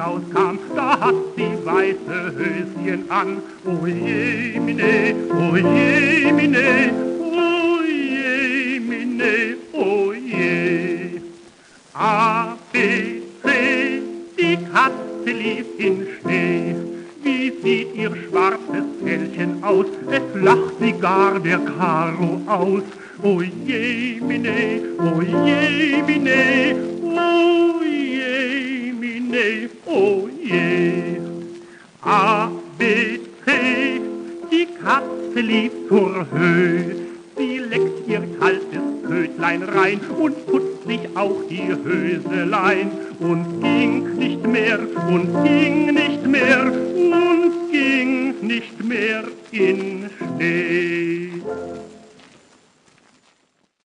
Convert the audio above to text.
herauskam, da hat sie weiße Höschen an. Oje, mine, oje, mine, oje, mine, oje. A, B, C, die Katze lief in Schnee. Wie sieht ihr schwarzes Fellchen aus? Es lacht sie gar der Karo aus. Oje, mine, oje, mine, oje, mine, oje. A, B, C, die Katze lief zur Höhe. Sie leckt ihr kaltes Pötlein rein und putzt sich auch die Höselein. Und ging nicht mehr, und ging nicht mehr, und ging nicht mehr in Schnee.